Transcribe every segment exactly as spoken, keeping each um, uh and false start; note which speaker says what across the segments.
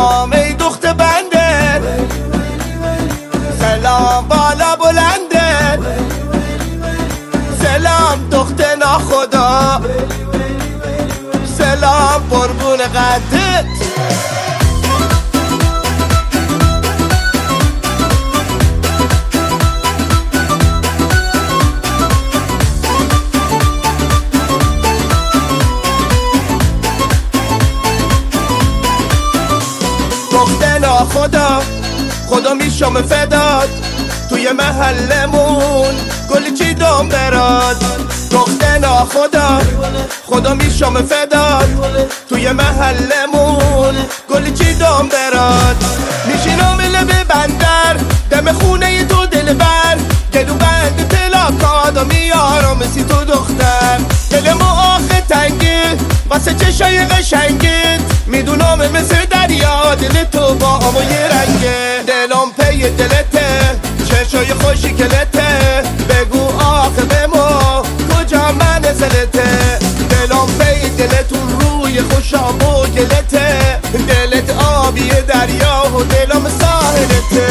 Speaker 1: سلام ای دخت بنده، سلام بالا بلنده، سلام دخت ناخدا، سلام قربون قدت. دخت ناخدا خدا میشم فداد، توی محلمون گل چیدم براد. دخت ناخدا خدا میشم فداد، توی محلمون گل چیدم براد. میشینم لب بندر دم خونه تو دلبر، گلو بند تلاکادا میارم سی تو دختر. دلم آخه تنگه واسه چشای قشنگت، میدونم مثل دریا دل تو با آمای رنگه. دلم پی دلته چشای خوشی کلته، بگو آخه به ما کجا منزلته. دلم پی دلتون روی خوشام و گلته، دلت آبی دریا و دلم ساحلته.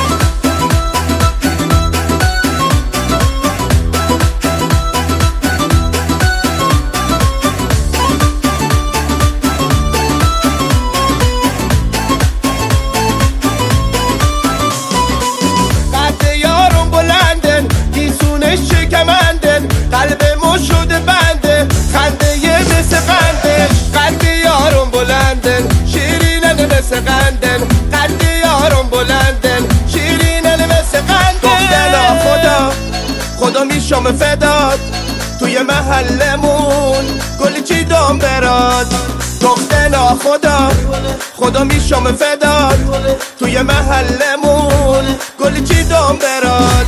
Speaker 1: قلب ما شده بنده، خنده یه مثل قندن. قلب یارم بلندن، شیرینن مثل قندن. قلب یارم بلندن، شیرینن مثل قندن. دختر خدا خدا میشم فداد، توی محلمون گل چیدم براد. دختر خدا خدا میشم فداد، توی محلمون گل چیدم براد.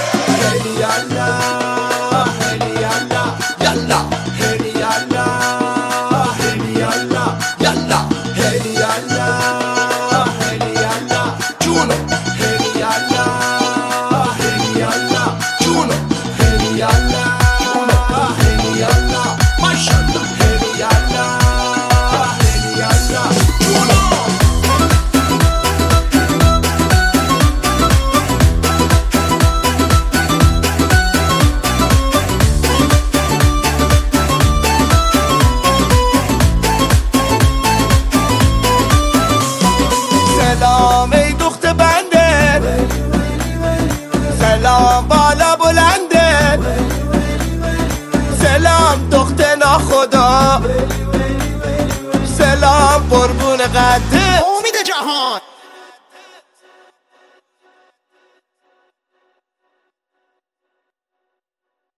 Speaker 1: سلام ای دخت بنده، سلام بالا بلنده، سلام دخت ناخدا، سلام قربون قدت.
Speaker 2: امید جهان